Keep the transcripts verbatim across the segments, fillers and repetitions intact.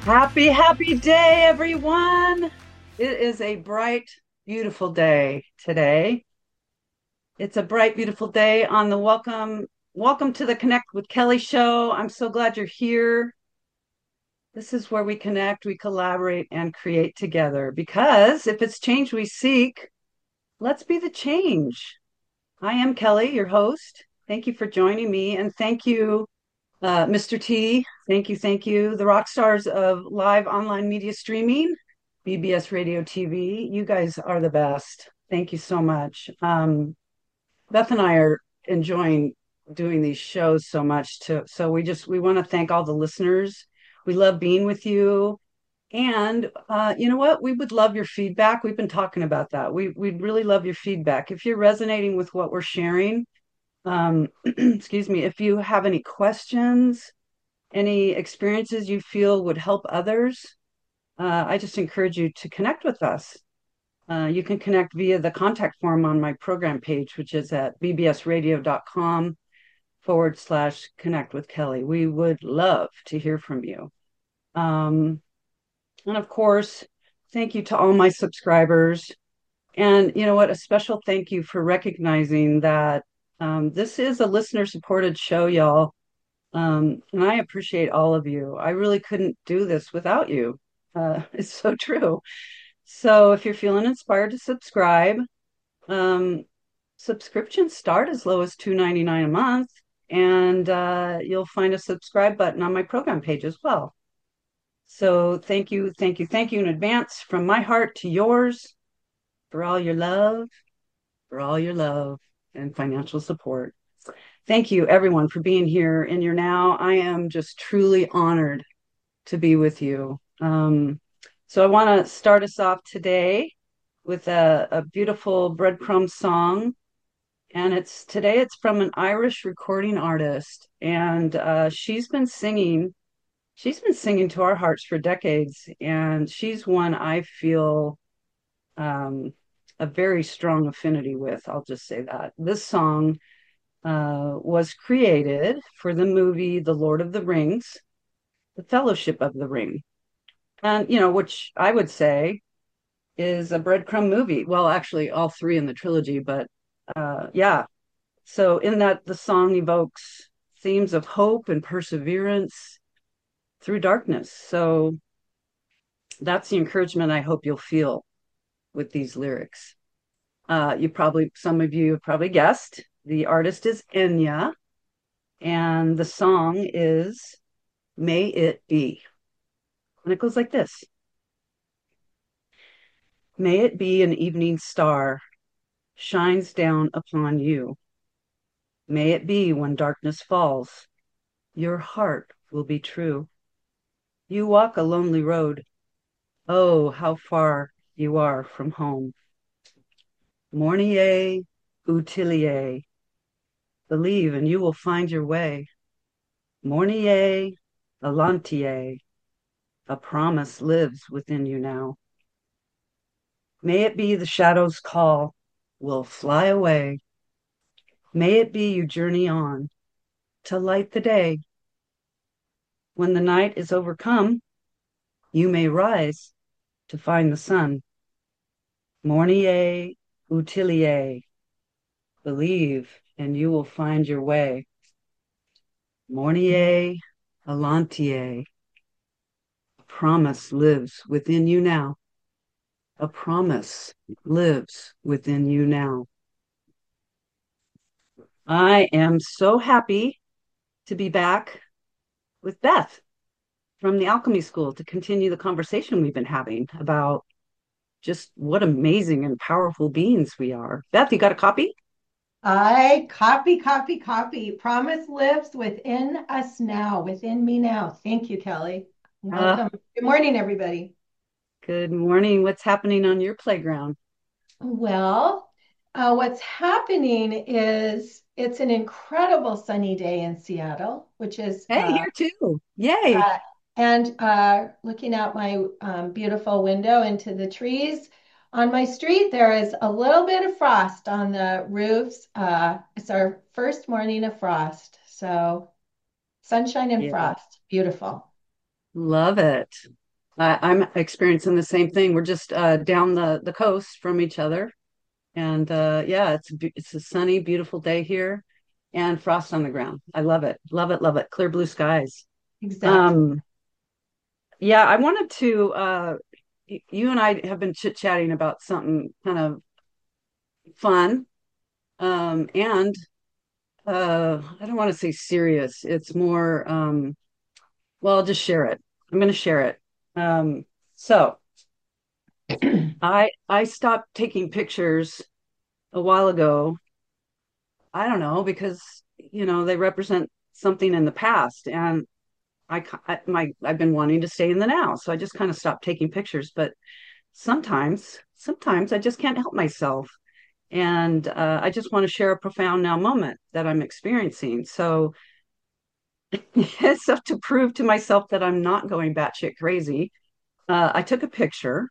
Happy, happy day, everyone. It is a bright, beautiful day today. It's a bright, beautiful day on the welcome, welcome to the Connect with Kelly show. I'm so glad you're here. This is where we connect, we collaborate, and create together. Because if it's change we seek, let's be the change. I am Kelly, your host. Thank you for joining me, and thank you, uh, mister T. Thank you, thank you, the rock stars of live online media streaming, B B S Radio T V. You guys are the best. Thank you so much. Um, Beth and I are enjoying doing these shows so much too. So we just we want to thank all the listeners. We love being with you. And uh, you know what? We would love your feedback. We've been talking about that. We we'd really love your feedback. If you're resonating with what we're sharing, um, excuse me, if you have any questions, any experiences you feel would help others, uh, I just encourage you to connect with us. Uh, you can connect via the contact form on my program page, which is at bbsradio.com forward slash connect with Kelly. We would love to hear from you. Um, and of course, thank you to all my subscribers. And you know what? A special thank you for recognizing that um, this is a listener supported show, y'all. Um, and I appreciate all of you. I really couldn't do this without you. Uh, it's so true. So if you're feeling inspired to subscribe, um, subscriptions start as low as two ninety-nine a month, and uh, you'll find a subscribe button on my program page as well. So thank you, thank you, thank you in advance from my heart to yours for all your love, for all your love and financial support. Thank you, everyone, for being here in your now. I am just truly honored to be with you. Um, so I want to start us off today with a, a beautiful breadcrumb song. And it's today it's from an Irish recording artist. And uh, she's been singing, she's been singing to our hearts for decades. And she's one I feel um, a very strong affinity with. I'll just say that. This song uh, was created for the movie The Lord of the Rings, The Fellowship of the Ring. And, you know, which I would say is a breadcrumb movie. Well, actually, all three in the trilogy, but uh, yeah. So, in that, the song evokes themes of hope and perseverance through darkness. So, that's the encouragement I hope you'll feel with these lyrics. Uh, you probably, some of you have probably guessed, the artist is Enya, and the song is May It Be. And it goes like this. May it be an evening star shines down upon you. May it be when darkness falls, your heart will be true. You walk a lonely road. Oh, how far you are from home. Mornier, utilier. Believe and you will find your way. Mornier, alantier. A promise lives within you now. May it be the shadow's call will fly away. May it be you journey on to light the day. When the night is overcome, you may rise to find the sun. Mornier, utilier. Believe and you will find your way. Mornier, alantier. A promise lives within you now. A promise lives within you now. I am so happy to be back with Beth from the Alchemy School to continue the conversation we've been having about just what amazing and powerful beings we are. Beth, you got a copy? I copy, copy, copy. Promise lives within us now, within me now. Thank you, Kelly. Uh, Welcome. Good morning, everybody. good morning. What's happening on your playground? Well, uh, what's happening is it's an incredible sunny day in Seattle, which is, Hey, uh, here too. Yay. uh, and uh, looking out my um, beautiful window into the trees. On my street, there is a little bit of frost on the roofs. Uh, it's our first morning of frost. So sunshine and Yeah. frost. Beautiful. Love it. I, I'm experiencing the same thing. We're just uh, down the the coast from each other, and uh, yeah, it's a be- it's a sunny, beautiful day here, and frost on the ground. I love it, love it, love it. Clear blue skies. Exactly. Um, yeah, I wanted to. Uh, y- you and I have been chit-chatting about something kind of fun, um, and uh, I don't want to say serious. It's more. Um, well, I'll just share it. I'm going to share it. Um, so. I I stopped taking pictures a while ago. I don't know because you know they represent something in the past, and I, I my I've been wanting to stay in the now, so I just kind of stopped taking pictures. But sometimes, sometimes I just can't help myself, and uh, I just want to share a profound now moment that I'm experiencing. So, so to prove to myself that I'm not going batshit crazy, uh, I took a picture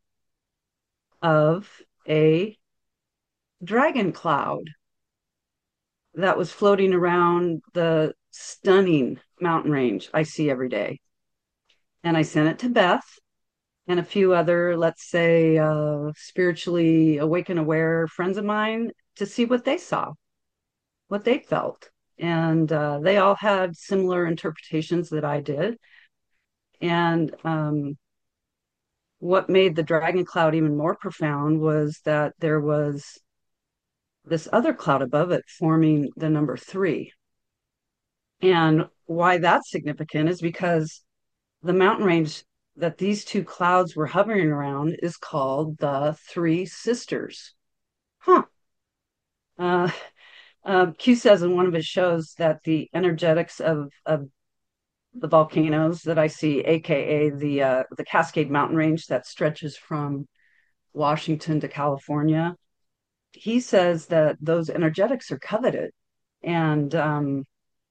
of a dragon cloud that was floating around the stunning mountain range I see every day. And I sent it to Beth and a few other, let's say, uh, spiritually awake and aware friends of mine to see what they saw, what they felt. And uh, they all had similar interpretations that I did. And um, what made the dragon cloud even more profound was that there was this other cloud above it forming the number three. And why that's significant is because the mountain range that these two clouds were hovering around is called the Three Sisters. Huh. Uh, uh, Q says in one of his shows that the energetics of, of the volcanoes that I see, aka the uh, the Cascade Mountain Range that stretches from Washington to California, he says that those energetics are coveted, and um,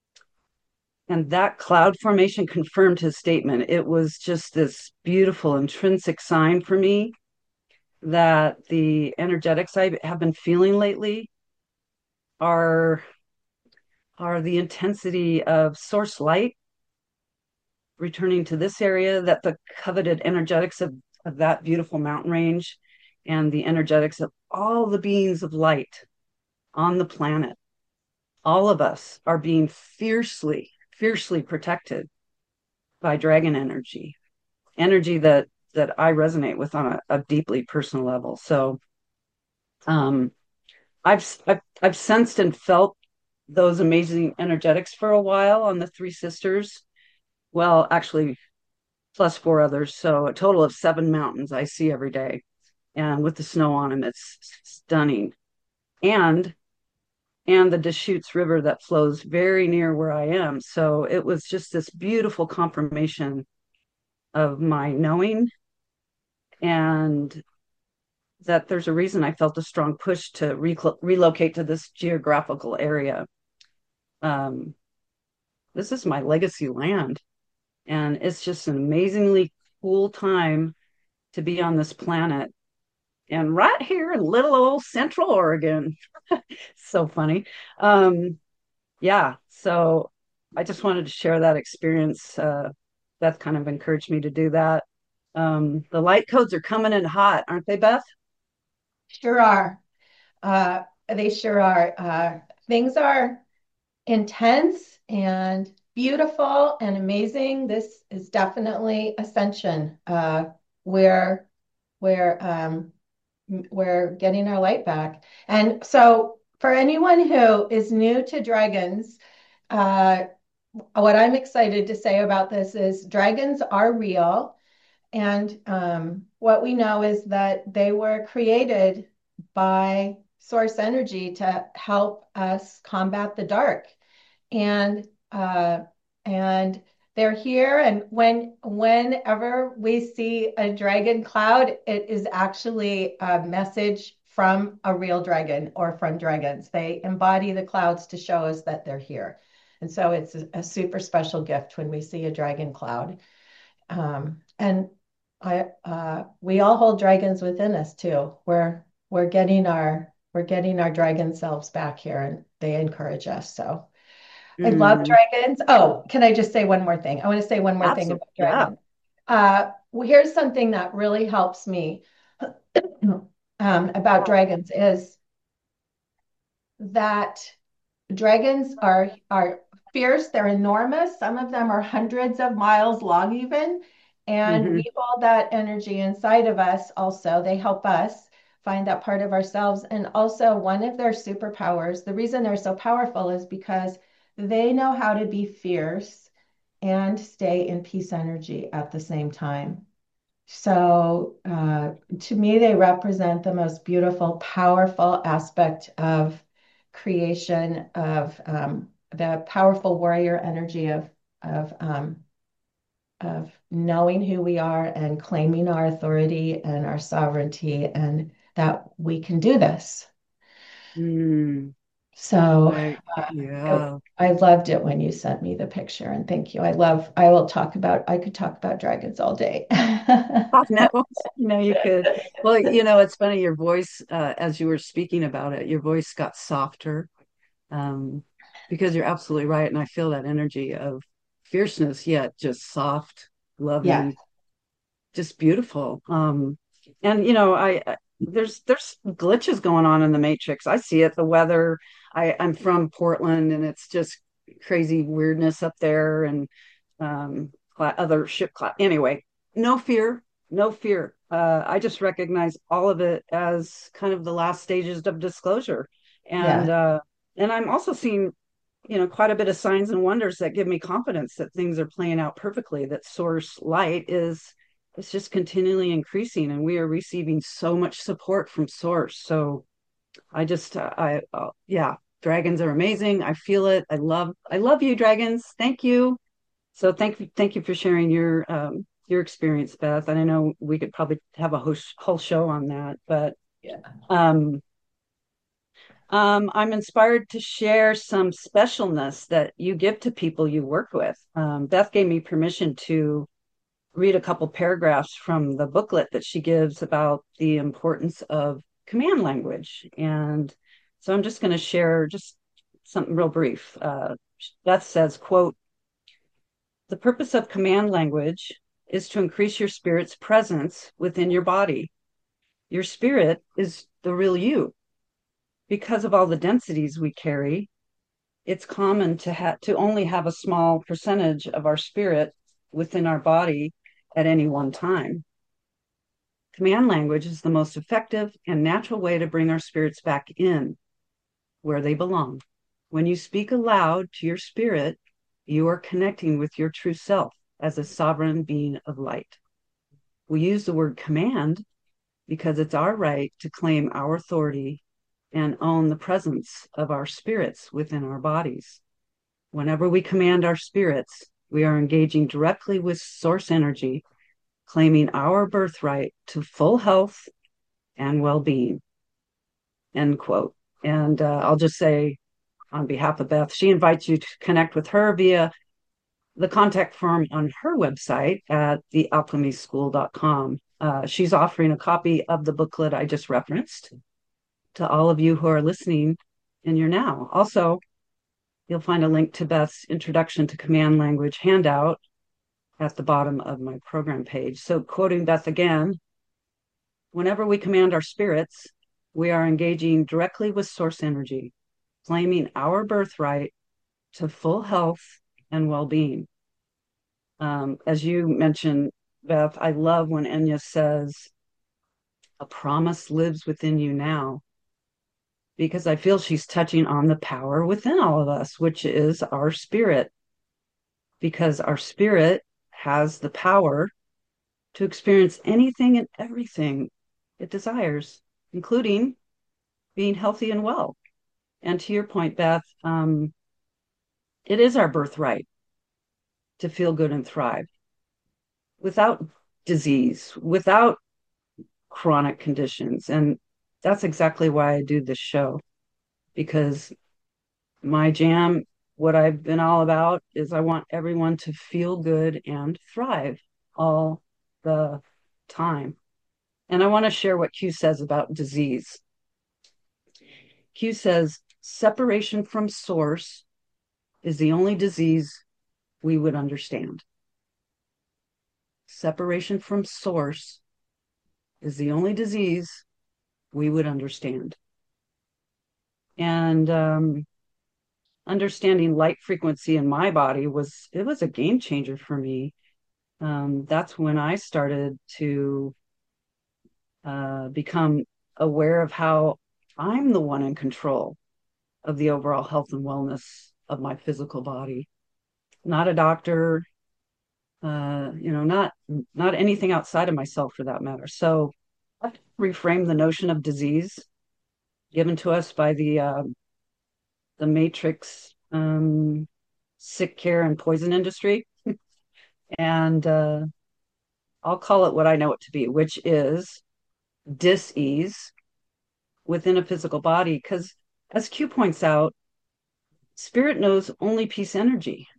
and that cloud formation confirmed his statement. It was just this beautiful intrinsic sign for me that the energetics I have been feeling lately are are the intensity of source light returning to this area, that the coveted energetics of, of that beautiful mountain range and the energetics of all the beings of light on the planet, all of us are being fiercely, fiercely protected by dragon energy, energy that that I resonate with on a, a deeply personal level. So um, I've, I've I've sensed and felt those amazing energetics for a while on the Three Sisters. Well, actually, plus four others, so a total of seven mountains I see every day, and with the snow on them, it's stunning. And and the Deschutes River that flows very near where I am. So it was just this beautiful confirmation of my knowing, and that there's a reason I felt a strong push to re- relocate to this geographical area. Um, this is my legacy land, and it's just an amazingly cool time to be on this planet. And right here in little old Central Oregon. So funny. Um, yeah, so I just wanted to share that experience. Uh, Beth kind of encouraged me to do that. Um, the light codes are coming in hot, aren't they, Beth? Sure are. Uh, they sure are. Uh, things are intense and beautiful and amazing. This is definitely ascension. Uh, we're we're um, we're getting our light back. And so, for anyone who is new to dragons, uh, what I'm excited to say about this is dragons are real. And um, what we know is that they were created by source energy to help us combat the dark. And uh, and they're here. And when whenever we see a dragon cloud, it is actually a message from a real dragon or from dragons. They embody the clouds to show us that they're here. And so it's a, a super special gift when we see a dragon cloud. Um, and I, uh, we all hold dragons within us too. We're we're getting our we're getting our dragon selves back here, and they encourage us. So I love Mm, dragons. Oh, can I just say one more thing? I want to say one more thing absolutely. about Yeah. dragons. Uh, well, here's something that really helps me um, about dragons is that dragons are are fierce. They're enormous. Some of them are hundreds of miles long, even. And Hmm. we hold that energy inside of us also. They help us find that part of ourselves. And also, one of their superpowers, the reason they're so powerful is because they know how to be fierce and stay in peace energy at the same time. So, uh, to me, they represent the most beautiful, powerful aspect of creation, of um, the powerful warrior energy of of um, of knowing who we are and claiming our authority and our sovereignty, and that we can do this. Mm, So, right. I, Yeah. I loved it when you sent me the picture, and thank you. I love. I will talk about. I could talk about dragons all day. Oh, no, no, you could. Well, you know, it's funny, your voice, uh, as you were speaking about it, your voice got softer, um, because you're absolutely right. And I feel that energy of fierceness, yet just soft, Yeah, loving, just beautiful. Um, and you know, I, I there's there's glitches going on in the matrix. I see it. The weather. I I'm from Portland, and it's just crazy weirdness up there, and um, cla other ship class. Anyway, no fear, no fear. Uh, I just recognize all of it as kind of the last stages of disclosure, yeah. and uh, and I'm also seeing, you know, quite a bit of signs and wonders that give me confidence that things are playing out perfectly, that source light is it's just continually increasing, and we are receiving so much support from source. So I just uh, I uh, yeah, dragons are amazing. I feel it. I love I love you, dragons. Thank you. So thank you thank you for sharing your um your experience, Beth. And I know we could probably have a whole, whole show on that, but Yeah. um um, I'm inspired to share some specialness that you give to people you work with. Um, Beth gave me permission to read a couple paragraphs from the booklet that she gives about the importance of command language. And so I'm just going to share just something real brief. Uh, Beth says, quote, "The purpose of command language is to increase your spirit's presence within your body. Your spirit is the real you. Because of all the densities we carry, it's common to have to only have a small percentage of our spirit within our body at any one time. Command language is the most effective and natural way to bring our spirits back in where they belong. When you speak aloud to your spirit, you are connecting with your true self as a sovereign being of light. We use the word command because it's our right to claim our authority and own the presence of our spirits within our bodies. Whenever we command our spirits, we are engaging directly with source energy, claiming our birthright to full health and well being." End quote. And uh, I'll just say, on behalf of Beth, she invites you to connect with her via the contact form on her website at the alchemy school dot com. Uh, she's offering a copy of the booklet I just referenced to all of you who are listening in your now. Also, you'll find a link to Beth's Introduction to Command Language handout at the bottom of my program page. So, quoting Beth again, whenever we command our spirits, we are engaging directly with source energy, claiming our birthright to full health and well being. Um, as you mentioned, Beth, I love when Enya says, "A promise lives within you now," because I feel she's touching on the power within all of us, which is our spirit, because our spirit has the power to experience anything and everything it desires, including being healthy and well. And to your point, Beth, um, it is our birthright to feel good and thrive without disease, without chronic conditions. And that's exactly why I do this show, because my jam, what I've been all about, is I want everyone to feel good and thrive all the time. And I want to share what Q says about disease. Q says separation from source is the only disease we would understand. separation from source, is the only disease we would understand. And um, understanding light frequency in my body was it was a game changer for me. Um, that's when I started to uh, become aware of how I'm the one in control of the overall health and wellness of my physical body, not a doctor, uh, you know, not not anything outside of myself for that matter. So I reframe the notion of disease given to us by the uh, the matrix um, sick care and poison industry, and uh, I'll call it what I know it to be, which is dis-ease within a physical body. Because as Q points out, spirit knows only peace energy.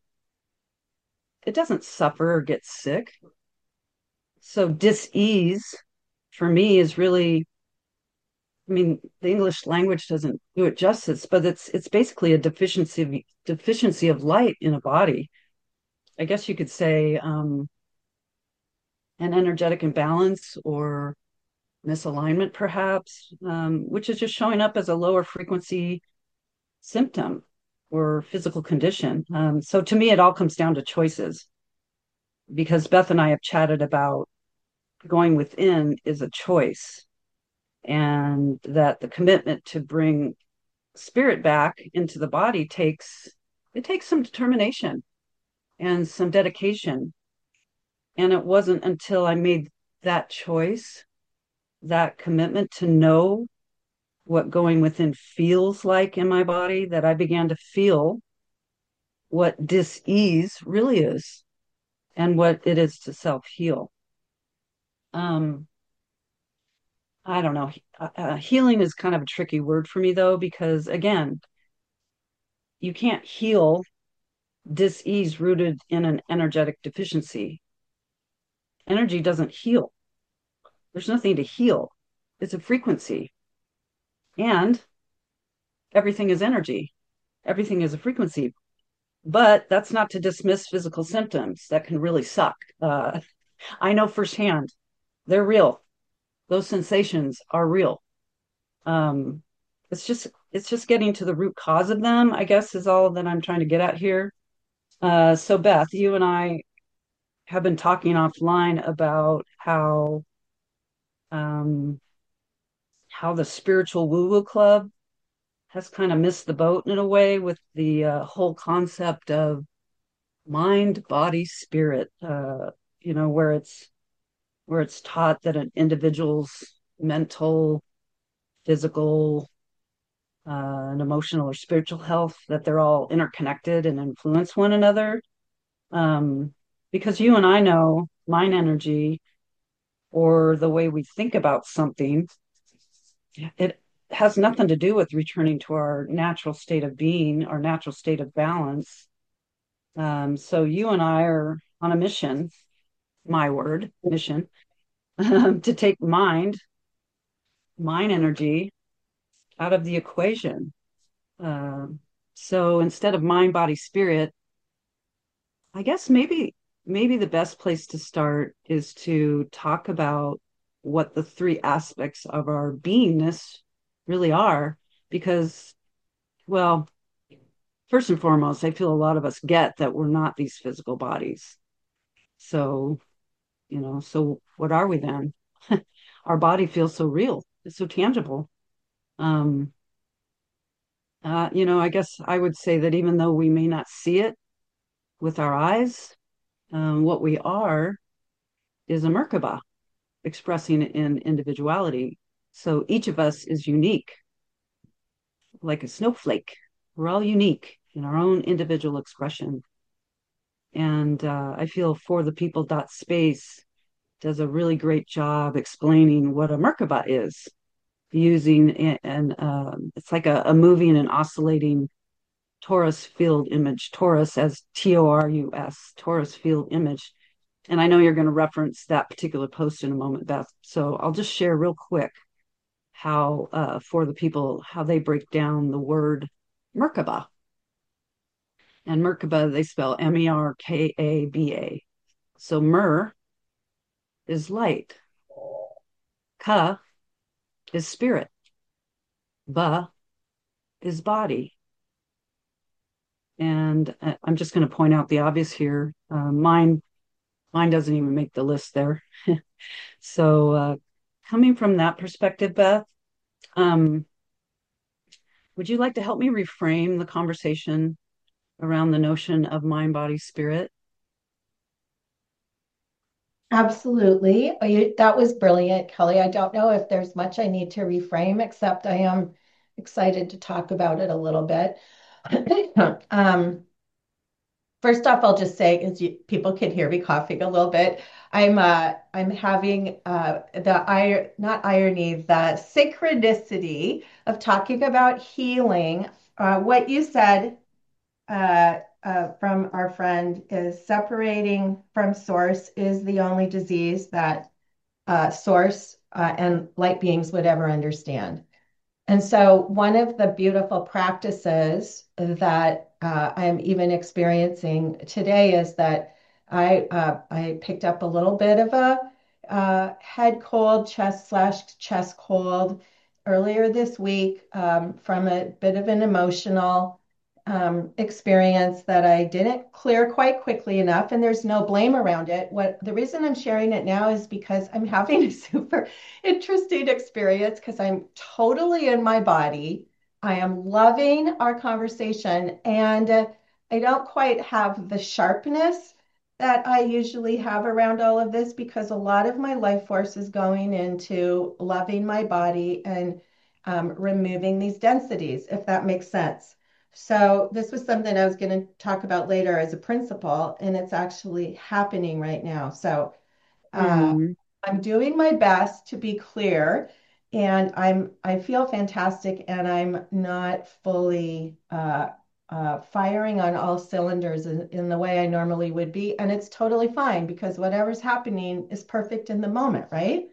It doesn't suffer or get sick. So dis-ease for me is really, I mean, the English language doesn't do it justice, but it's it's basically a deficiency of, deficiency of light in a body. I guess you could say um, an energetic imbalance or misalignment, perhaps, um, which is just showing up as a lower frequency symptom or physical condition. Um, so to me, it all comes down to choices because Beth and I have chatted about going within is a choice, and that the commitment to bring spirit back into the body takes it takes some determination and some dedication. And it wasn't until I made that choice, that commitment to know what going within feels like in my body, that I began to feel what dis-ease really is and what it is to self-heal. Um, I don't know. Uh, healing is kind of a tricky word for me, though, because again, you can't heal dis-ease rooted in an energetic deficiency. Energy doesn't heal. There's nothing to heal. It's a frequency. And everything is energy. Everything is a frequency. But that's not to dismiss physical symptoms that can really suck. Uh, I know firsthand, they're real. Those sensations are real. Um, it's just it's just getting to the root cause of them, I guess, is all that I'm trying to get at here. Uh, so Beth, you and I have been talking offline about how um, how the spiritual woo-woo club has kind of missed the boat in a way with the uh, whole concept of mind, body, spirit. Uh, you know, where it's where it's taught that an individual's mental, physical, uh, and emotional or spiritual health, that they're all interconnected and influence one another. Um, because you and I know mind energy or the way we think about something, it has nothing to do with returning to our natural state of being, our natural state of balance. Um, so you and I are on a mission, my word, mission, um, to take mind, mind energy out of the equation. Um, so instead of mind, body, spirit, I guess maybe maybe the best place to start is to talk about what the three aspects of our beingness really are. Because, well, first and foremost, I feel a lot of us get that we're not these physical bodies. So, you know, so what are we then? Our body feels so real, it's so tangible. Um, uh, you know, I guess I would say that even though we may not see it with our eyes, um, what we are is a Merkaba expressing in individuality. So each of us is unique, like a snowflake. We're all unique in our own individual expression. And uh, I feel For the People dot space does a really great job explaining what a Merkaba is, using and um, it's like a, a moving and oscillating torus field image, torus as T O R U S, torus field image. And I know you're going to reference that particular post in a moment, Beth. So I'll just share real quick how, uh, For the People, how they break down the word Merkaba. And Merkaba, they spell M E R K A B A. So Mer is light. Ka is spirit. Ba is body. And uh, I'm just going to point out the obvious here. Uh, mine, mine doesn't even make the list there. So, uh, coming from that perspective, Beth, um, would you like to help me reframe the conversation around the notion of mind, body, spirit? Absolutely. Oh, you, that was brilliant, Kelly. I don't know if there's much I need to reframe, except I am excited to talk about it a little bit. um, First off, I'll just say, as you, people can hear me coughing a little bit, I'm uh, I'm having uh, the ir not irony, the synchronicity of talking about healing. Uh, what you said uh, uh, from our friend is separating from source is the only disease that uh, source uh, and light beings would ever understand. And so, one of the beautiful practices that uh, I'm even experiencing today is that I uh, I picked up a little bit of a uh, head cold, chest slash chest cold earlier this week um, from a bit of an emotional um, experience that I didn't clear quite quickly enough, and there's no blame around it. What the reason I'm sharing it now is because I'm having a super interesting experience because I'm totally in my body. I am loving our conversation, and uh, I don't quite have the sharpness that I usually have around all of this because a lot of my life force is going into loving my body and um, removing these densities, if that makes sense. So, this was something I was going to talk about later as a principle, and it's actually happening right now. So, uh, Mm, I'm doing my best to be clear, and I'm I feel fantastic, and I'm not fully uh, uh, firing on all cylinders in, in the way I normally would be, and it's totally fine because whatever's happening is perfect in the moment, right?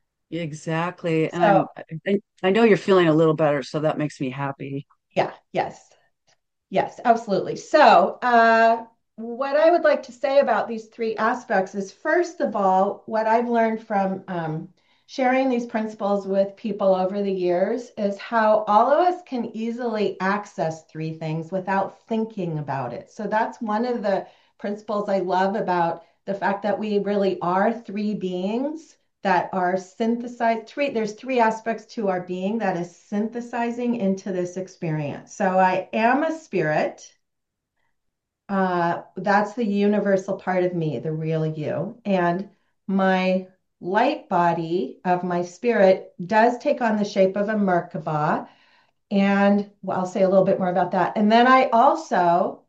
exactly. And So, I'm, I, I know you're feeling a little better, so that makes me happy. yeah, yes. Yes, absolutely. So, uh, what I would like to say about these three aspects is, first of all, what I've learned from um, sharing these principles with people over the years is how all of us can easily access three things without thinking about it. So, that's one of the principles I love about the fact that we really are three beings that are synthesized. Three, there's three aspects to our being that is synthesizing into this experience. So I am a spirit. Uh, that's the universal part of me, the real you. And my light body of my spirit does take on the shape of a Merkaba. And well, I'll say a little bit more about that. And then I also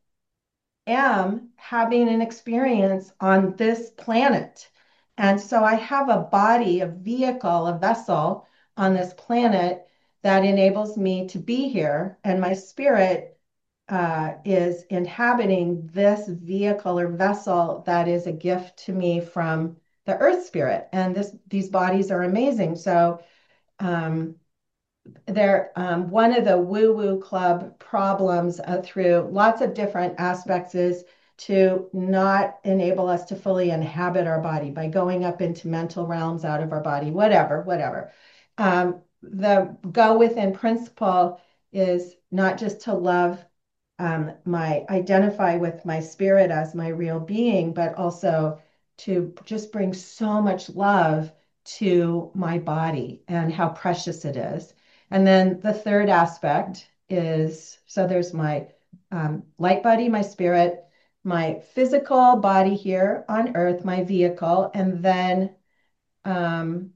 am having an experience on this planet. And so I have a body, a vehicle, a vessel on this planet that enables me to be here. And my spirit uh, is inhabiting this vehicle or vessel that is a gift to me from the earth spirit. And this these bodies are amazing. So um, they're um, one of the woo woo club problems uh, through lots of different aspects is to not enable us to fully inhabit our body by going up into mental realms out of our body, whatever, whatever. Um, the go within principle is not just to love um, my identify with my spirit as my real being, but also to just bring so much love to my body and how precious it is. And then the third aspect is so there's my um, light body, my spirit, my physical body here on earth, my vehicle, and then um,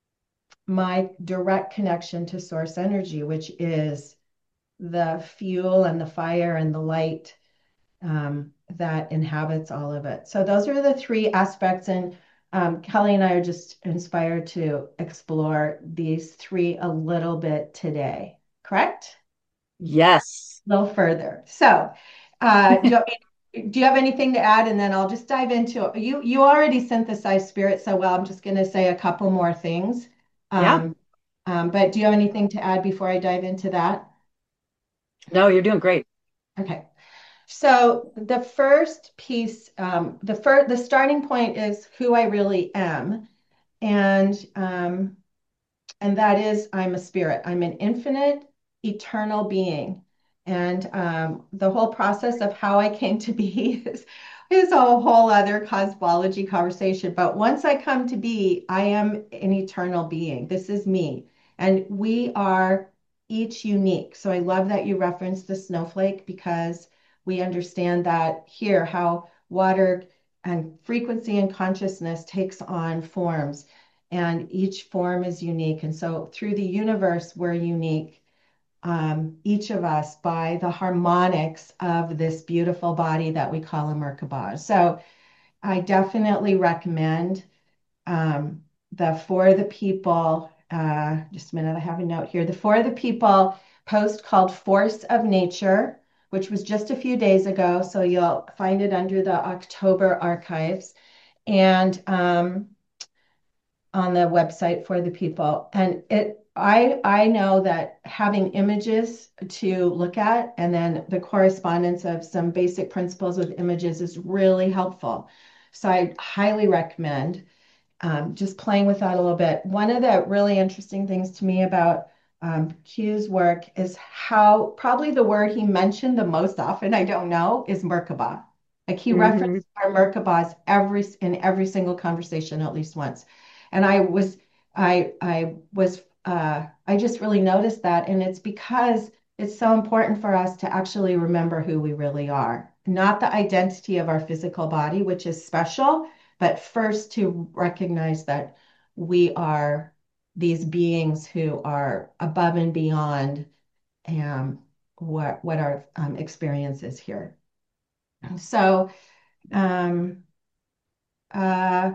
my direct connection to source energy, which is the fuel and the fire and the light um, that inhabits all of it. So those are the three aspects. And um, Kelly and I are just inspired to explore these three a little bit today. Correct? Yes. A little further. So, uh, do you want me, do you have anything to add? And then I'll just dive into it. You you already synthesized spirit so well. I'm just going to say a couple more things. Yeah. Um, um, but do you have anything to add before I dive into that? No, you're doing great. Okay. So the first piece, um, the first, the starting point is who I really am, and um, and that is I'm a spirit. I'm an infinite, eternal being. And um, the whole process of how I came to be is, is a whole other cosmology conversation. But once I come to be, I am an eternal being. This is me. And we are each unique. So I love that you referenced the snowflake because we understand that here, how water and frequency and consciousness takes on forms and each form is unique. And so through the universe, we're unique, um, each of us, by the harmonics of this beautiful body that we call a Merkaba. So I definitely recommend um, the For the People, uh, just a minute, I have a note here. The For the People post called Force of Nature, which was just a few days ago. So you'll find it under the October archives. And um, on the website For the People. And it I I know that having images to look at and then the correspondence of some basic principles with images is really helpful. So I highly recommend um, just playing with that a little bit. One of the really interesting things to me about um, Q's work is how probably the word he mentioned the most often, I don't know, is Merkaba. Like he Hmm. referenced our Merkabas every in every single conversation at least once. And I was I I was uh, I just really noticed that, and it's because it's so important for us to actually remember who we really are, not the identity of our physical body, which is special, but first to recognize that we are these beings who are above and beyond um, what what our um, experience is here. So um, uh,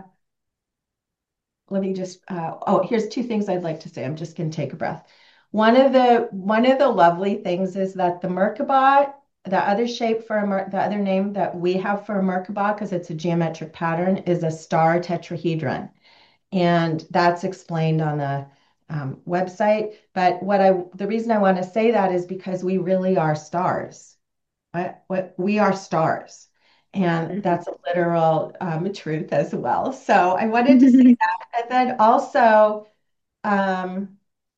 let me just uh, oh, here's two things I'd like to say. I'm just going to take a breath. One of the one of the lovely things is that the Merkaba, the other shape for a Mer the other name that we have for a Merkaba, because it's a geometric pattern, is a star tetrahedron. And that's explained on the um, website. But what I, the reason I want to say that is because we really are stars. What, what we are stars, and that's a literal um, truth as well. So I wanted to say that, and then also. Um,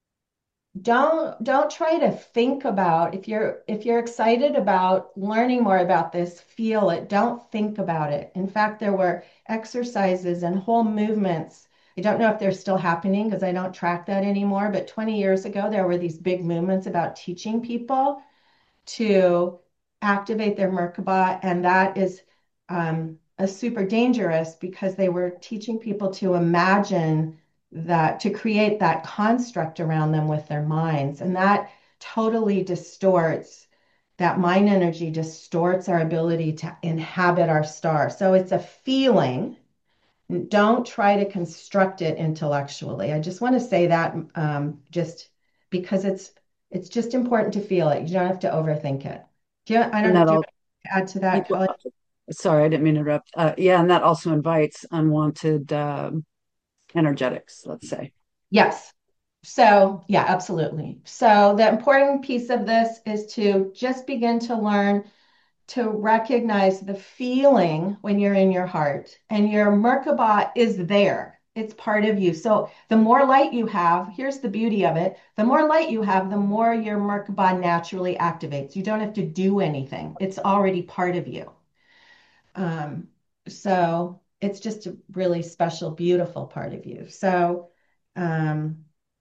don't don't try to think about if you're if you're excited about learning more about this, feel it. Don't think about it. In fact, there were exercises and whole movements. I don't know if they're still happening because I don't track that anymore, but twenty years ago there were these big movements about teaching people to activate their Merkaba, and that is um, a super dangerous because they were teaching people to imagine that, to create that construct around them with their minds, and that totally distorts. That mind energy distorts our ability to inhabit our star. So it's a feeling. Don't try to construct it intellectually. I just want to say that um, just because it's it's just important to feel it. You don't have to overthink it. Do you, I And don't, that do you all, want to add to that, Kelly? sorry, I didn't mean to interrupt. Uh, yeah, and that also invites unwanted um energetics, let's say. Yes. So, yeah, absolutely. So, the important piece of this is to just begin to learn to recognize the feeling when you're in your heart, and your Merkaba is there. It's part of you. So the more light you have, here's the beauty of it. The more light you have, the more your Merkaba naturally activates. You don't have to do anything. It's already part of you. Um, so it's just a really special, beautiful part of you. So um,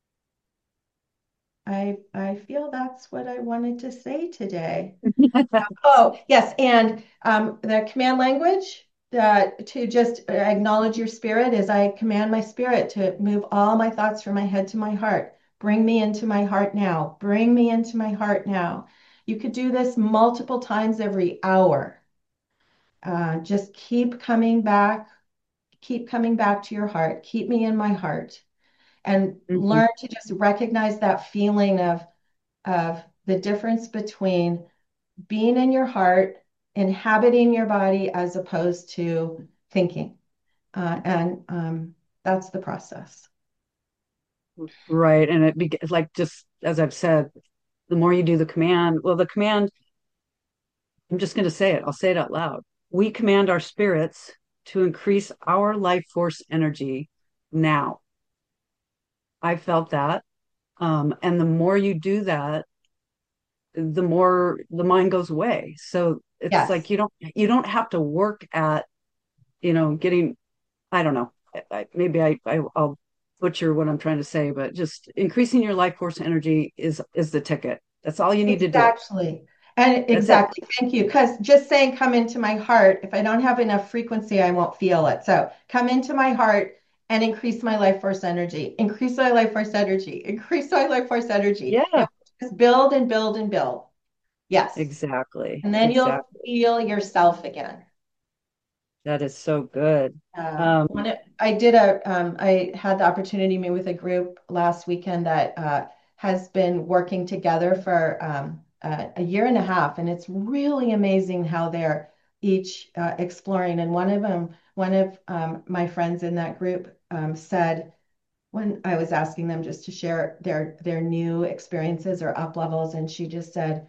I I feel that's what I wanted to say today. Oh, yes. And um, the command language uh, to just acknowledge your spirit is I command my spirit to move all my thoughts from my head to my heart. Bring me into my heart now. Bring me into my heart now. You could do this multiple times every hour. Uh, just keep coming back, keep coming back to your heart. Keep me in my heart and Mhm. learn to just recognize that feeling of, of the difference between being in your heart, inhabiting your body as opposed to thinking. Uh, and um, that's the process. Right. And it be like just as I've said, the more you do the command, well, the command I'm just going to say it. I'll say it out loud. We command our spirits to increase our life force energy now. I felt that. Um, and the more you do that, the more the mind goes away. So it's Yes. like you don't you don't have to work at, you know, getting, I don't know. I, maybe I, I I'll butcher what I'm trying to say, but just increasing your life force energy is is the ticket. That's all you need to do. Exactly. And That's it. exactly. Thank you. Because just saying come into my heart, if I don't have enough frequency, I won't feel it. So come into my heart and increase my life force energy, increase my life force energy, increase my life force energy. Yeah, And just build and build and build. Yes. exactly. And then you'll Exactly. feel yourself again. That is so good. Uh, Um, when it, I did a, um, I had the opportunity to meet with a group last weekend that uh, has been working together for um, uh, a year and a half, and it's really amazing how they're each uh, exploring. And one of them, one of um, my friends in that group um, said, when I was asking them just to share their their new experiences or up levels, and she just said,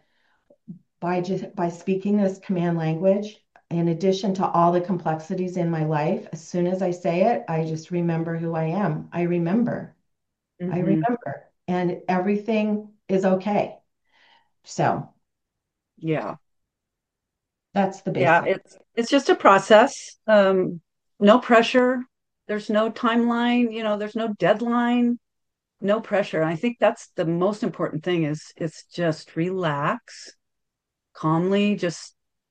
by just by speaking this command language, in addition to all the complexities in my life, as soon as I say it, I just remember who I am. I remember. I mhm. remember. And everything is okay. So Yeah. that's the Yeah, basic. it's it's just a process. Um, no pressure. There's no timeline, you know, there's no deadline, no pressure. I think that's the most important thing is it's just relax, calmly, just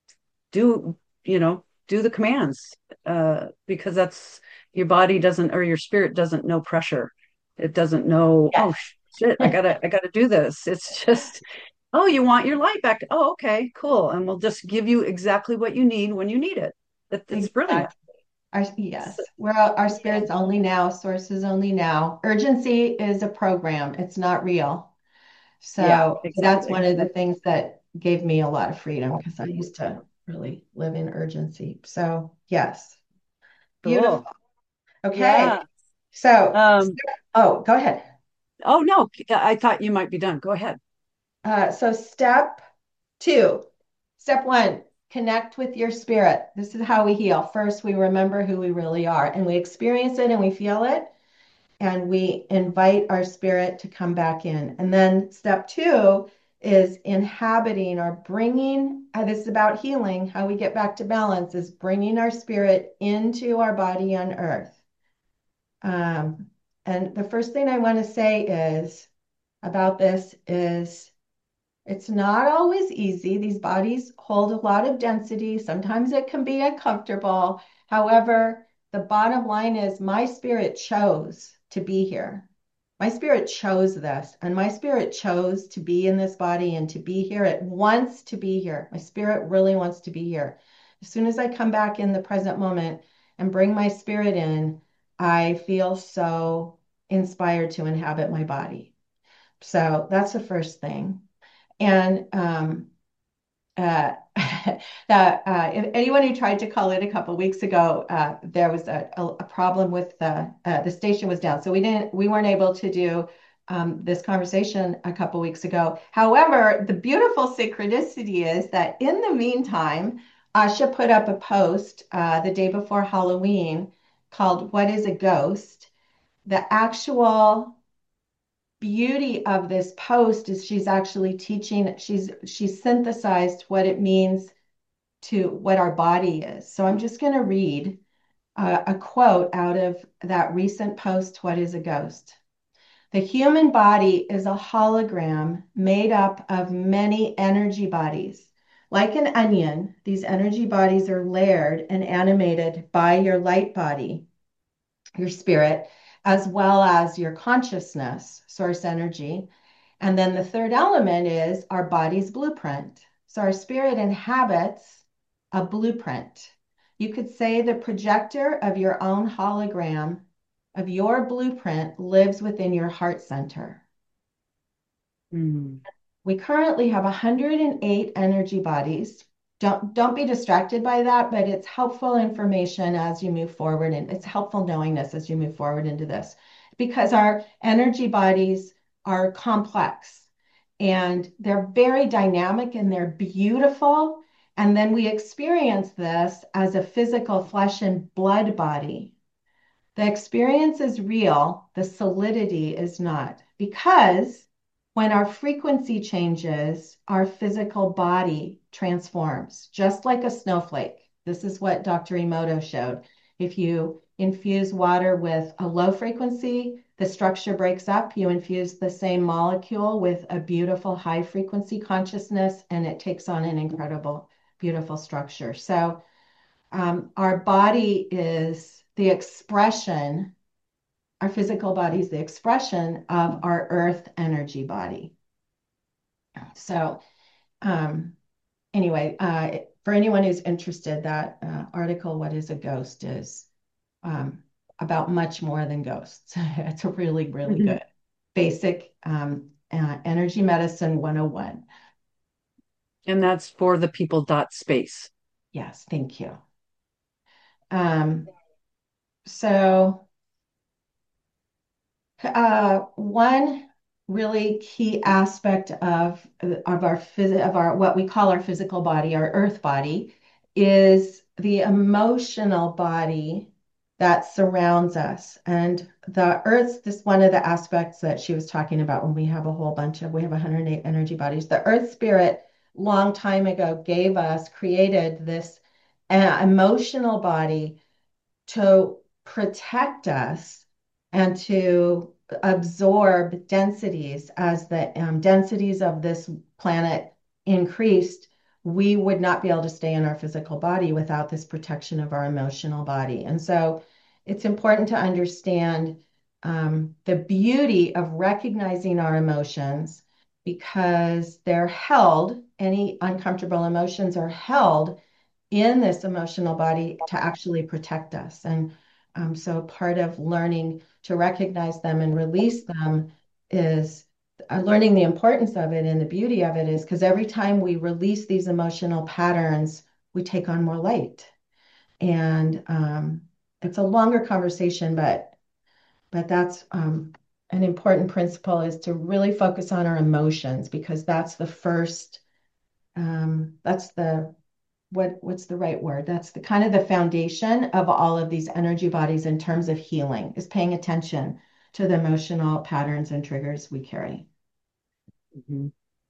do, you know, do the commands. Uh, because that's your body doesn't or your spirit doesn't know pressure. It doesn't know, oh Yes. shit, I gotta I gotta do this. It's just, oh, you want your light back. Oh, okay, cool. And we'll just give you exactly what you need when you need it. That, that's brilliant. Exactly. Our, So, yes. We're our yeah, spirit's only now, source is only now. Urgency is a program. It's not real. yeah, So that's exactly. one of the things that gave me a lot of freedom because I used to really live in urgency. So, yes, Cool. beautiful. Okay. Yeah. So, Um, oh, go ahead. oh no, I thought you might be done. Go ahead. Uh, so, step two, step one, connect with your spirit. This is how we heal. First, we remember who we really are and we experience it and we feel it. And we invite our spirit to come back in. And then step two is inhabiting or bringing, uh, this is about healing. How we get back to balance is bringing our spirit into our body on earth. Um, and the first thing I want to say is about this is it's not always easy. These bodies hold a lot of density. Sometimes it can be uncomfortable. However, the bottom line is my spirit chose to be here. My spirit chose this, and my spirit chose to be in this body and to be here. It wants to be here. My spirit really wants to be here. As soon as I come back in the present moment and bring my spirit in, I feel so inspired to inhabit my body. So that's the first thing. And um, uh, that uh, if anyone who tried to call in a couple of weeks ago, uh, there was a, a, a problem with the uh, the station was down, so we didn't we weren't able to do um, this conversation a couple of weeks ago. However, the beautiful synchronicity is that in the meantime, Asha put up a post uh, the day before Halloween called "What is a Ghost?" The actual beauty of this post is she's actually teaching, she's she's synthesized what it means to what our body is. So I'm just going to read uh, a quote out of that recent post, What is a Ghost? The human body is a hologram made up of many energy bodies. Like an onion, these energy bodies are layered and animated by your light body, your spirit, as well as your consciousness, source energy. And then the third element is our body's blueprint. So our spirit inhabits a blueprint. You could say the projector of your own hologram of your blueprint lives within your heart center. Mm. We currently have one hundred eight energy bodies. Don't don't be distracted by that, but it's helpful information as you move forward, and it's helpful knowing this as you move forward into this because our energy bodies are complex and they're very dynamic and they're beautiful And then we experience this as a physical flesh and blood body. The experience is real, the solidity is not. Because when our frequency changes, our physical body transforms, just like a snowflake. This is what Doctor Emoto showed. If you infuse water with a low frequency, the structure breaks up. You infuse the same molecule with a beautiful high frequency consciousness, and it takes on an incredible, beautiful structure. So um, our body is the expression, our physical body is the expression of our earth energy body. So, um, anyway, uh, for anyone who's interested, that uh, article, What is a Ghost, is um, about much more than ghosts. It's a really, really Mhm. good basic um, uh, energy medicine one oh one. And that's for the people dot space. Yes, thank you. Um, so, Uh, one really key aspect of of our phys- of our what we call our physical body, our earth body, is the emotional body that surrounds us. And the earth's this one of the aspects that she was talking about when we have a whole bunch of we have one hundred eight energy bodies. The earth spirit long time ago gave us, created this uh, emotional body to protect us and to absorb densities as the um, densities of this planet increased. We would not be able to stay in our physical body without this protection of our emotional body. And so it's important to understand um, the beauty of recognizing our emotions, because they're held, any uncomfortable emotions are held in this emotional body to actually protect us. And um, so part of learning to recognize them and release them is uh, learning the importance of it, and the beauty of it is because every time we release these emotional patterns, we take on more light. And um, it's a longer conversation, but but that's um, an important principle, is to really focus on our emotions, because that's the first um, that's the what what's the right word? That's the kind of the foundation of all of these energy bodies in terms of healing, is paying attention to the emotional patterns and triggers we carry. Mhm.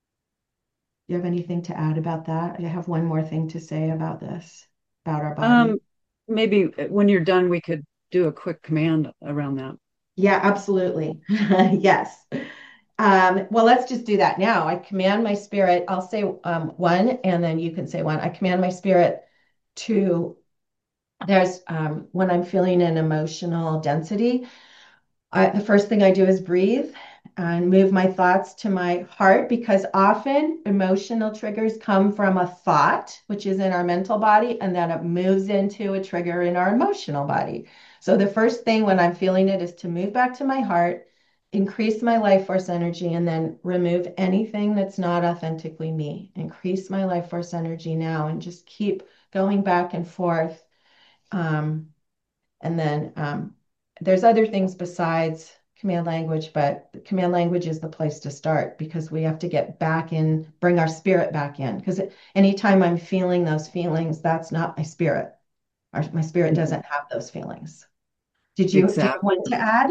Do you have anything to add about that? I have one more thing to say about this, about our body. Um, maybe when you're done, we could do a quick command around that. Yeah, absolutely. Yes. Um, well, let's just do that now. I command my spirit. I'll say um, one, and then you can say one. I command my spirit to, there's um, when I'm feeling an emotional density, I, the first thing I do is breathe and move my thoughts to my heart, because often emotional triggers come from a thought, which is in our mental body, and then it moves into a trigger in our emotional body. So the first thing when I'm feeling it is to move back to my heart, increase my life force energy, and then remove anything that's not authentically me. Increase my life force energy now, and just keep going back and forth. Um, and then um, there's other things besides command language, but command language is the place to start, because we have to get back in, bring our spirit back in. Because anytime I'm feeling those feelings, that's not my spirit. Our, my spirit Mhm. doesn't have those feelings. Did you do you want to Exactly. add?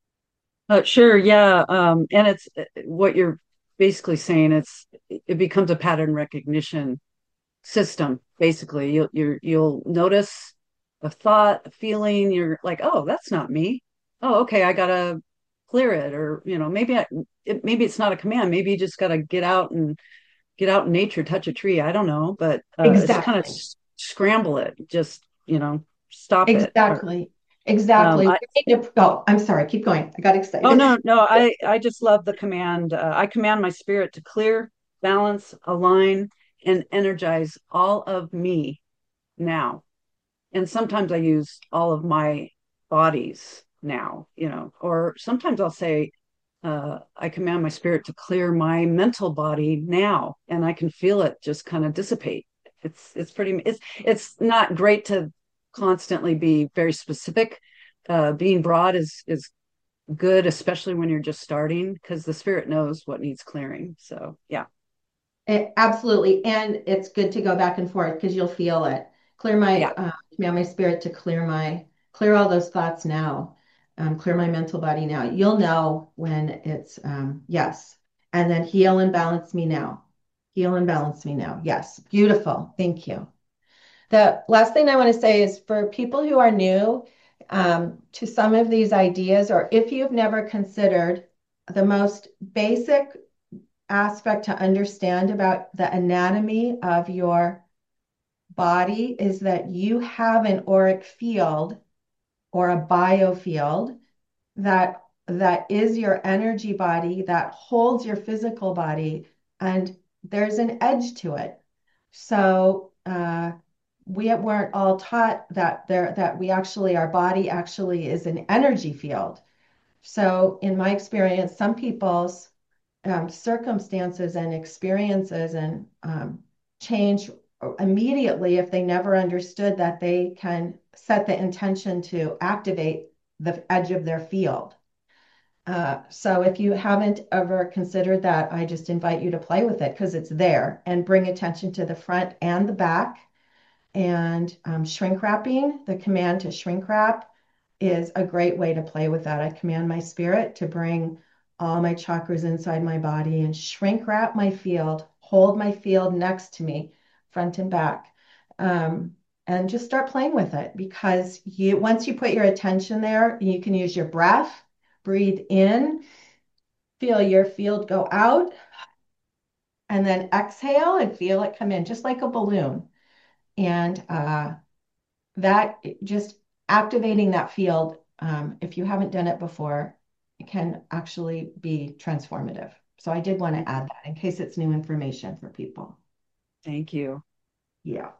Uh, sure, yeah. Um, and it's uh, what you're basically saying. It's it becomes a pattern recognition system. Basically, you'll you're, you'll notice a thought, a feeling. You're like, oh, that's not me. Oh, okay, I gotta clear it, or you know, maybe I, it, maybe it's not a command. Maybe you just gotta get out and get out in nature, touch a tree. I don't know, but uh, it's kind of Exactly. s- scramble it. Just you know, stop it. Or Exactly. um, Exactly. I, We need to go. I'm sorry. Keep going. I got oh excited. no, no, I I just love the command. Uh, I command my spirit to clear, balance, align, and energize all of me now. And sometimes I use all of my bodies now, you know, or sometimes I'll say, uh, I command my spirit to clear my mental body now, and I can feel it just kind of dissipate. It's it's pretty it's it's not great to constantly be very specific. Uh, being broad is is good, especially when you're just starting, because the spirit knows what needs clearing. So yeah. It, absolutely. And it's good to go back and forth because you'll feel it. Clear my, Yeah. uh, command my spirit to clear my, clear all those thoughts now. Um, clear my mental body now. You'll know when it's, um, yes. And then heal and balance me now. Heal and balance me now. Yes. Beautiful. Thank you. The last thing I want to say is for people who are new um, to some of these ideas, or if you've never considered the most basic aspect to understand about the anatomy of your body is that you have an auric field or a biofield that that is your energy body that holds your physical body, and there's an edge to it. So uh, we weren't all taught that there that we actually our body actually is an energy field. So in my experience, some people's um, circumstances and experiences and um, change immediately if they never understood that they can set the intention to activate the edge of their field. Uh, so if you haven't ever considered that, I just invite you to play with it because it's there and bring attention to the front and the back. And um, shrink wrapping, the command to shrink wrap is a great way to play with that. I command my spirit to bring all my chakras inside my body and shrink wrap my field, hold my field next to me, front and back. Um, and just start playing with it because you once you put your attention there, you can use your breath, breathe in, feel your field go out, and then exhale and feel it come in just like a balloon. And uh, that just activating that field, um, if you haven't done it before, it can actually be transformative. So I did want to add that in case it's new information for people. Thank you. Yeah.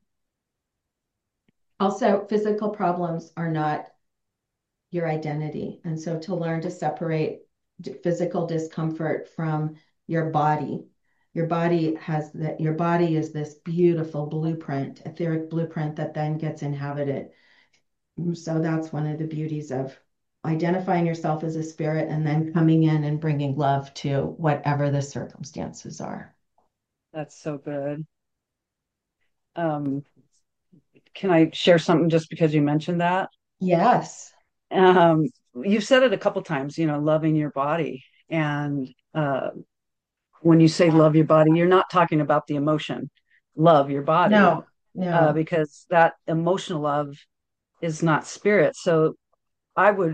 Also, physical problems are not your identity. And so to learn to separate physical discomfort from your body. Your body has that, your body is this beautiful blueprint, etheric blueprint that then gets inhabited. So that's one of the beauties of identifying yourself as a spirit and then coming in and bringing love to whatever the circumstances are. That's so good. Um, can I share something just because you mentioned that? Yes. Um, you've said it a couple times, you know, loving your body. And uh, when you say love your body, you're not talking about the emotion, love your body, No, uh, no. because that emotional love is not spirit. So I would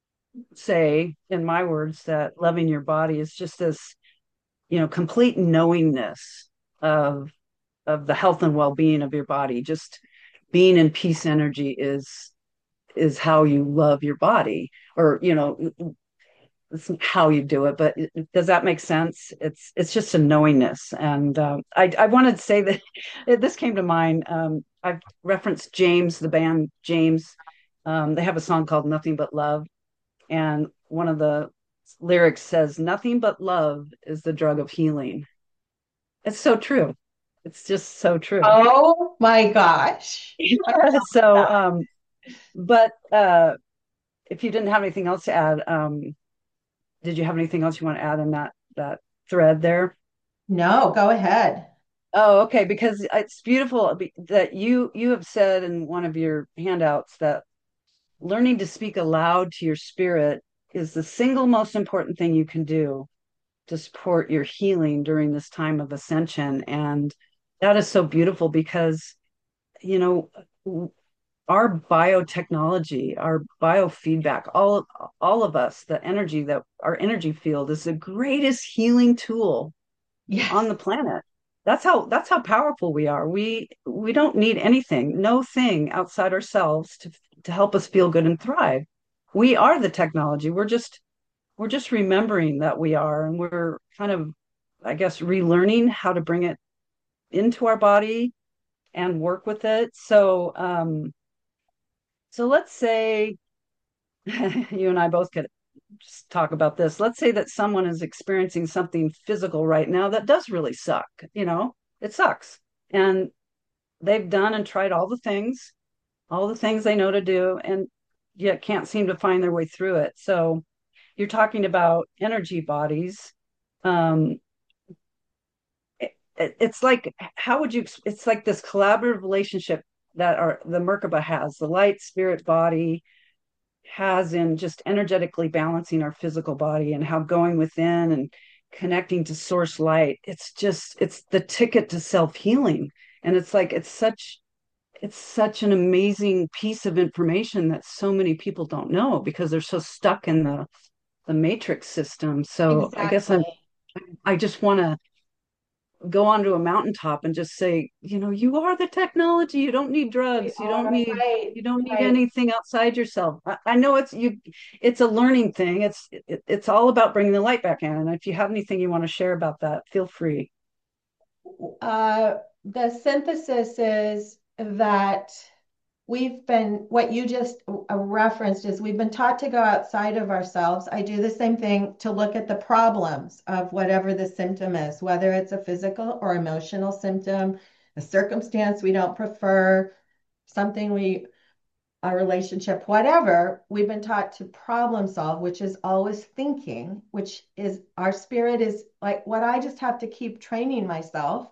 say, in my words, that loving your body is just this, you know, complete knowingness of of the health and well-being of your body. Just being in peace energy is is how you love your body, or you know, it's how you do it. But does that make sense? It's it's just a knowingness. And um, I I wanted to say that this came to mind. Um, I've referenced James, the band James. Um, they have a song called "Nothing But Love," and one of the lyrics says, "Nothing but love is the drug of healing." It's so true. It's just so true. Oh my gosh. I love so, that. um, but uh, if you didn't have anything else to add, um, did you have anything else you want to add in that that thread there? No, go ahead. Oh, okay, because it's beautiful that you you have said in one of your handouts that learning to speak aloud to your spirit is the single most important thing you can do to support your healing during this time of ascension. And that is so beautiful because, you know, our biotechnology, our biofeedback, all all of us, the energy that our energy field is the greatest healing tool on Yes. the planet. That's how that's how powerful we are. We we don't need anything, no thing outside ourselves to to help us feel good and thrive. We are the technology. We're just we're just remembering that we are, and we're kind of, I guess, relearning how to bring it into our body and work with it. So um so let's say you and I both could just talk about this. Let's say that someone is experiencing something physical right now that does really suck, you know, it sucks. And they've done and tried all the things, all the things they know to do, and yet can't seem to find their way through it. So you're talking about energy bodies. Um, it, it's like, how would you, it's like this collaborative relationship that our, the Merkaba has, the light, spirit, body has in just energetically balancing our physical body, and how going within and connecting to source light, it's just, it's the ticket to self-healing. And it's like, it's such, it's such an amazing piece of information that so many people don't know because they're so stuck in the the matrix system. So I guess i'm Exactly. I just want to go onto a mountaintop and just say, you know, you are the technology. You don't need We drugs. You don't are need right, you don't need right. anything outside yourself. I, I know it's you. It's a learning thing. It's it, it's all about bringing the light back in. And if you have anything you want to share about that, feel free. Uh, the synthesis is that we've been, what you just uh, referenced is we've been taught to go outside of ourselves. I do the same thing to look at the problems of whatever the symptom is, whether it's a physical or emotional symptom, a circumstance we don't prefer, something we a relationship, whatever, we've been taught to problem solve, which is always thinking, which is our spirit is like what I just have to keep training myself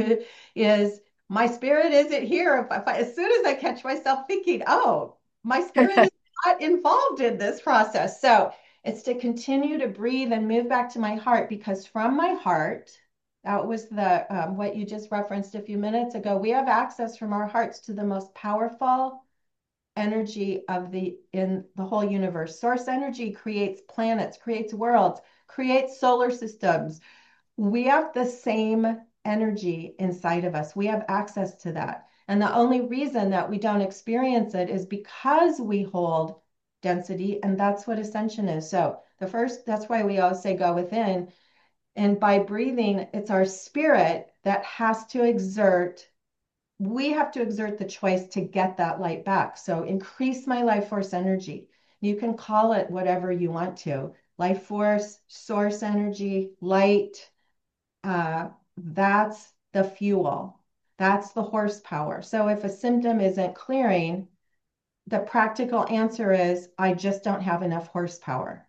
is my spirit isn't here. If, if I, as soon as I catch myself thinking, oh, my spirit is not involved in this process. So it's to continue to breathe and move back to my heart because from my heart, that was the um, what you just referenced a few minutes ago. We have access from our hearts to the most powerful energy of the in the whole universe. Source energy creates planets, creates worlds, creates solar systems. We have the same energy inside of us. We have access to that. And the only reason that we don't experience it is because we hold density, and that's what ascension is. So the first, that's why we always say go within. And by breathing, it's our spirit that has to exert we have to exert the choice to get that light back. So increase my life force energy. You can call it whatever you want to. Life force, source energy, light. Uh, that's the fuel. That's the horsepower. So if a symptom isn't clearing, the practical answer is I just don't have enough horsepower.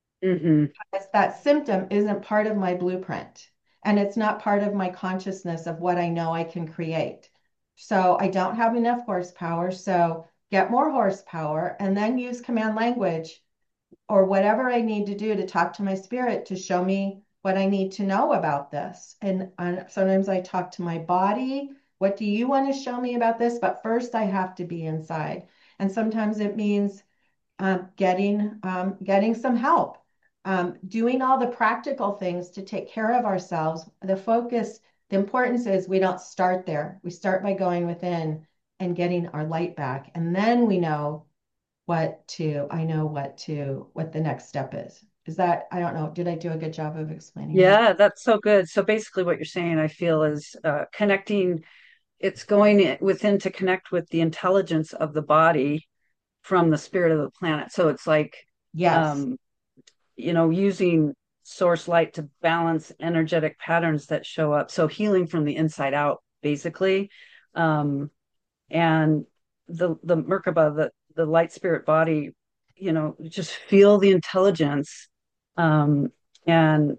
Hmm. Because that symptom isn't part of my blueprint and it's not part of my consciousness of what I know I can create. So I don't have enough horsepower. So get more horsepower and then use command language or whatever I need to do to talk to my spirit to show me what I need to know about this. And, and sometimes I talk to my body. What do you want to show me about this? But first, I have to be inside. And sometimes it means um, getting um, getting some help, um, doing all the practical things to take care of ourselves. The focus, the importance is we don't start there. We start by going within and getting our light back, and then we know what to. I know what to what the next step is. Is that I don't know. Did I do a good job of explaining that? Yeah, that's so good. So basically, what you're saying, I feel, is uh, connecting. It's going within to connect with the intelligence of the body from the spirit of the planet. So it's like, Yes, um, you know, using source light to balance energetic patterns that show up. So healing from the inside out, basically. Um, and the the Merkaba, the the light spirit body, you know, just feel the intelligence. Um, and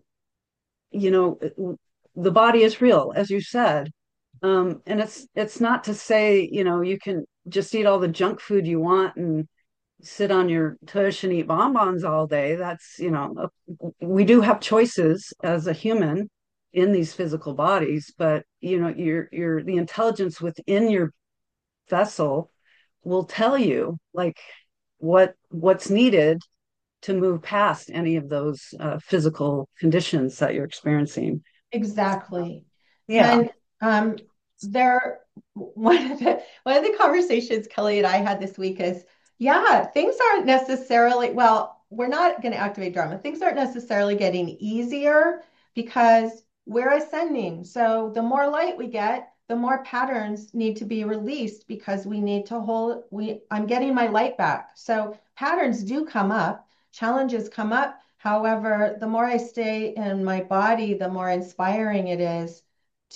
you know, the body is real, as you said. Um, and it's it's not to say, you know, you can just eat all the junk food you want and sit on your tush and eat bonbons all day. That's, you know, we do have choices as a human in these physical bodies, but you know, your your the intelligence within your vessel will tell you like what what's needed to move past any of those uh, physical conditions that you're experiencing. exactly. Yeah. And um, there, one of the one of the conversations Kelly and I had this week is, yeah, things aren't necessarily, well, we're not going to activate drama. Things aren't necessarily getting easier because we're ascending. So the more light we get, the more patterns need to be released because we need to hold, we I'm getting my light back. So patterns do come up, challenges come up. However, the more I stay in my body, the more inspiring it is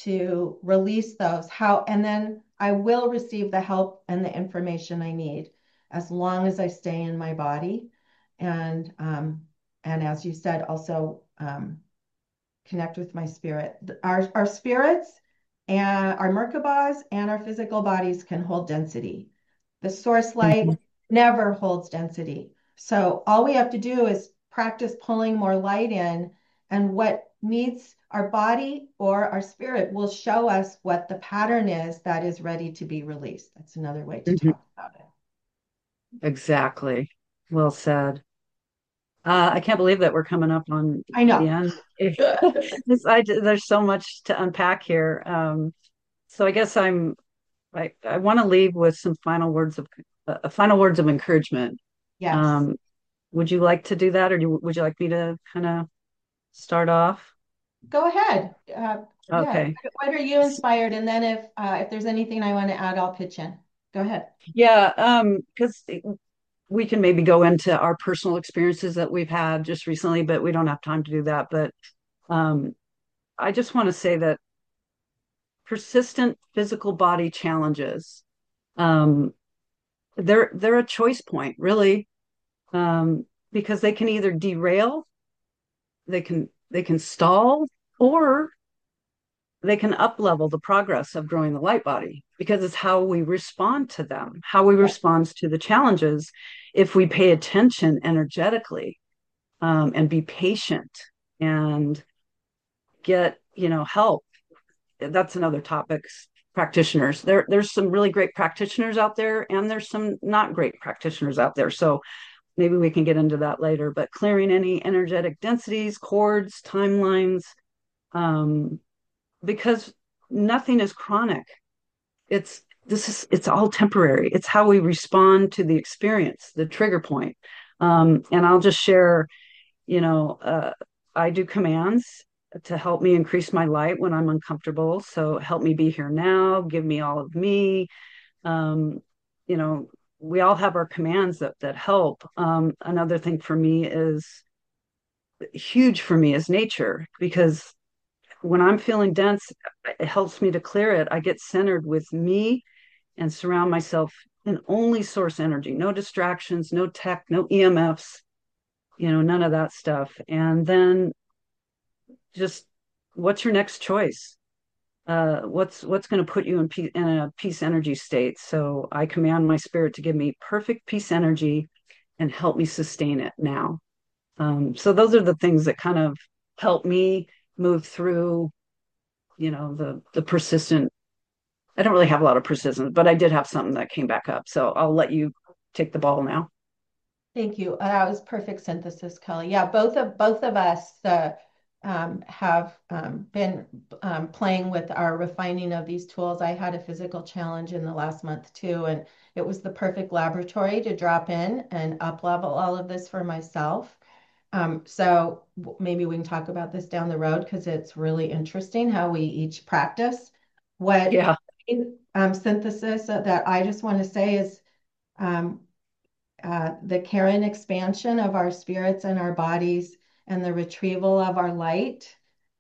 to release those. How, and then I will receive the help and the information I need as long as I stay in my body. And um, and as you said, also um, connect with my spirit. Our, our spirits and our Merkabahs and our physical bodies can hold density. The source light Mhm. never holds density. So all we have to do is practice pulling more light in, and what meets our body or our spirit will show us what the pattern is that is ready to be released. That's another way to Mhm. talk about it. Exactly. Well said. Uh, I can't believe that we're coming up on I the know. end. This, I, there's so much to unpack here. Um, so I guess I'm, I, I want to leave with some final words of, uh, final words of encouragement. Yes. Um, would you like to do that, or do, would you like me to kind of start off? Go ahead. Uh, yeah. Okay. What are you inspired? And then if uh, if there's anything I want to add, I'll pitch in. Go ahead. Yeah, um, because we can maybe go into our personal experiences that we've had just recently, but we don't have time to do that. But um, I just want to say that persistent physical body challenges, um, they're they're a choice point, really, um, because they can either derail, they can they can stall, or they can up level the progress of growing the light body, because it's how we respond to them, how we Yeah. respond to the challenges. If we pay attention energetically, um, and be patient and get, you know, help. That's another topic. Practitioners. There, there's some really great practitioners out there, and there's some not great practitioners out there. So maybe we can get into that later. But clearing any energetic densities, cords, timelines, um, because nothing is chronic. It's this is it's all temporary. It's how we respond to the experience, the trigger point. Um, and I'll just share, you know, uh, I do commands to help me increase my light when I'm uncomfortable. So help me be here now, give me all of me. Um, you know, we all have our commands that that help. Um, another thing for me is huge for me is nature, because when I'm feeling dense, it helps me to clear it. I get centered with me and surround myself in only source energy, no distractions, no tech, no E M Fs, you know, none of that stuff. And then just what's your next choice? Uh, what's what's going to put you in, peace, in a peace energy state? So I command my spirit to give me perfect peace energy and help me sustain it now. Um, so those are the things that kind of help me move through, you know, the the persistent. I don't really have a lot of persistence, but I did have something that came back up. So I'll let you take the ball now. Thank you. Uh, That was perfect synthesis, Kelly. Yeah, both of both of us uh, um, have um, been um, playing with our refining of these tools. I had a physical challenge in the last month too, and it was the perfect laboratory to drop in and up level all of this for myself. Um, so maybe we can talk about this down the road because it's really interesting how we each practice. What Yeah. um, synthesis that I just want to say is um, uh, the care and expansion of our spirits and our bodies and the retrieval of our light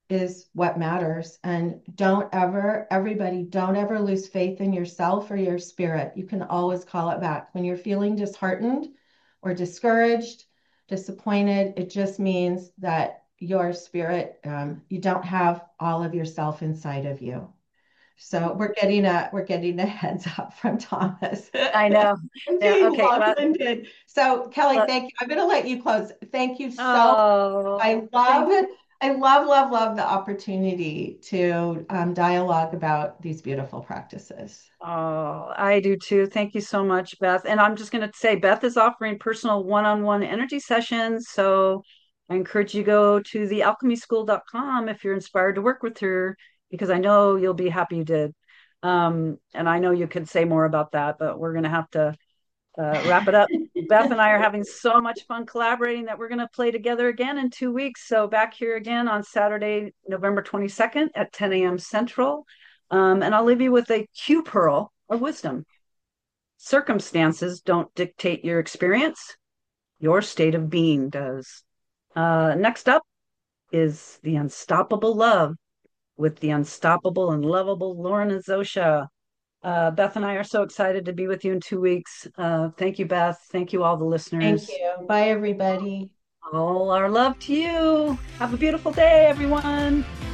is what matters. And don't ever, everybody, don't ever lose faith in yourself or your spirit. You can always call it back. When you're feeling disheartened or discouraged, disappointed, it just means that your spirit, um, you don't have all of yourself inside of you. So we're getting a we're getting a heads up from Thomas. I know. I'm Yeah. being Okay. Well, long-winded. So Kelly, let, thank you. I'm going to let you close. Thank you so much. oh, I love thank it. I love, love, love the opportunity to um, dialogue about these beautiful practices. Oh, I do too. Thank you so much, Beth. And I'm just going to say, Beth is offering personal one-on-one energy sessions. So I encourage you to go to the alchemy school dot com if you're inspired to work with her, because I know you'll be happy you did. Um, and I know you could say more about that, but we're going to have to uh, wrap it up. Beth and I are having so much fun collaborating that we're going to play together again in two weeks. So back here again on Saturday, November twenty-second at ten a m. Central. Um, and I'll leave you with a Q pearl of wisdom. Circumstances don't dictate your experience, your state of being does. Uh, next up is The Unstoppable Love with the unstoppable and lovable Lauren Azosha. Uh, Beth and I are so excited to be with you in two weeks. Uh, thank you, Beth. Thank you, all the Thank listeners. you. Bye, everybody. All our love to you. Have a beautiful day, everyone.